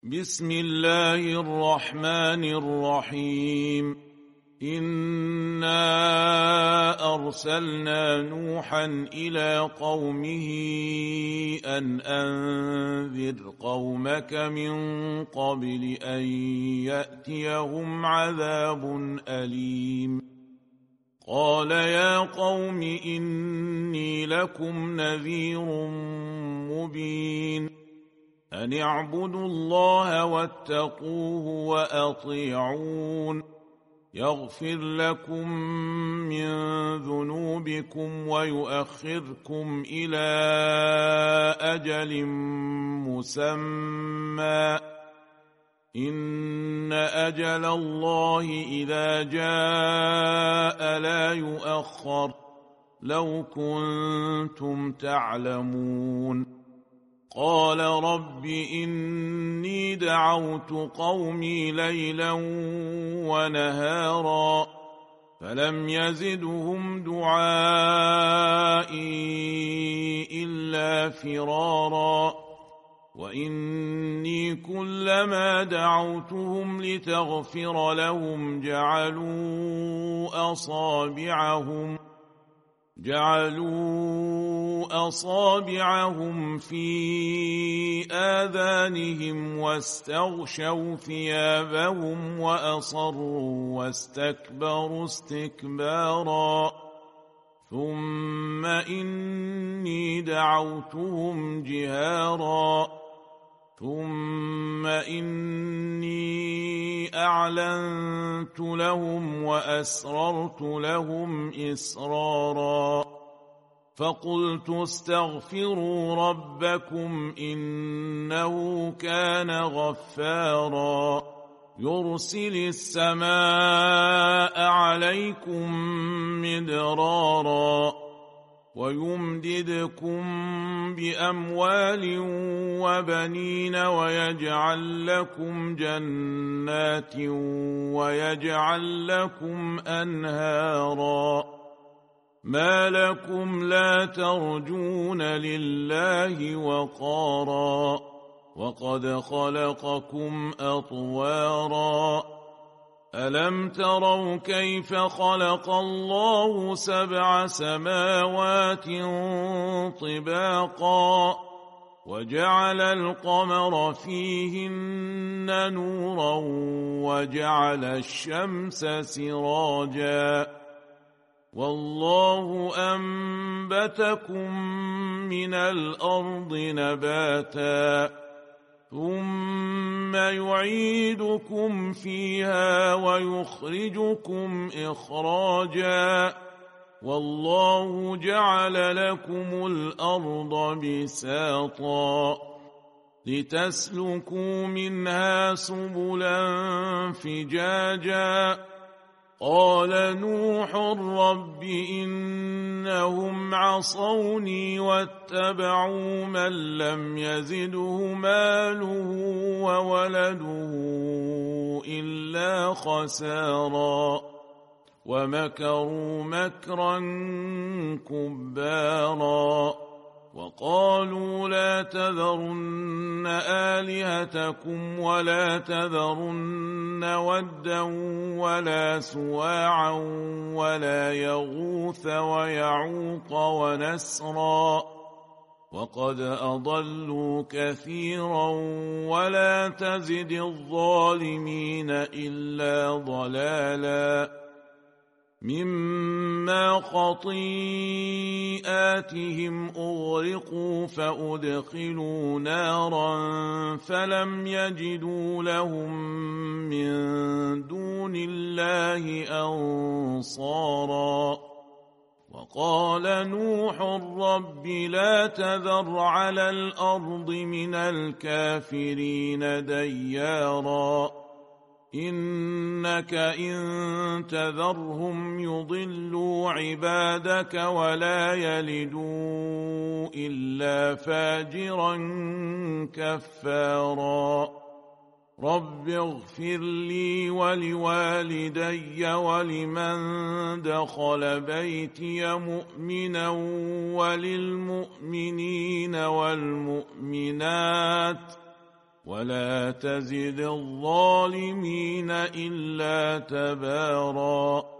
بسم الله الرحمن الرحيم. إنا أرسلنا نوحا إلى قومه أن أنذر قومك من قبل أن يأتيهم عذاب أليم. قال يا قوم إني لكم نذير مبين أن اعبدوا الله واتقوه وأطيعون يغفر لكم من ذنوبكم ويؤخركم إلى أجل مسمى إن أجل الله إذا جاء لا يؤخر لو كنتم تعلمون. قال رب إني دعوت قومي ليلا ونهارا فلم يزدهم دعائي إلا فرارا وإني كلما دعوتهم لتغفر لهم جعلوا أصابعهم في آذانهم واستغشوا ثيابهم وأصروا واستكبروا استكبارا ثم إني دعوتهم جهارا ثم إني أعلنت لهم وأسررت لهم إسرارا فقلت استغفروا ربكم إنه كان غفارا يرسل السماء عليكم مدرارا ويمددكم بأموال وبنين ويجعل لكم جنات ويجعل لكم أنهارا ما لكم لا ترجون لله وقارا وقد خلقكم أطوارا ألم تروا كيف خلق الله 7 سماوات طباقا وجعل القمر فيهن نورا وجعل الشمس سراجا والله أنبتكم من الأرض نباتا ثم يعيدكم فيها ويخرجكم إخراجا والله جعل لكم الأرض بساطا لتسلكوا منها سبلا فجاجا قال نوح رب إنهم عصوني واتبعوا من لم يزده ماله وولده إلا خسارا ومكروا مكرا كبارا وقالوا لا تذرن آلهتكم ولا تذرن ودا ولا سواعا ولا يغوث ويعوق ونسرا وقد أضلوا كثيرا ولا تزد الظالمين إلا ضلالا مما خطيئاتهم أغرقوا فأدخلوا نارا فلم يجدوا لهم من دون الله أنصارا وقال نوح رب لا تذر على الأرض من الكافرين ديارا إنك إن تذرهم يضلوا عبادك ولا يلدوا إلا فاجرا كفارا رب اغفر لي ولوالدي ولمن دخل بيتي مؤمنا وللمؤمنين والمؤمنات ولا تزد الظالمين إلا تباراً.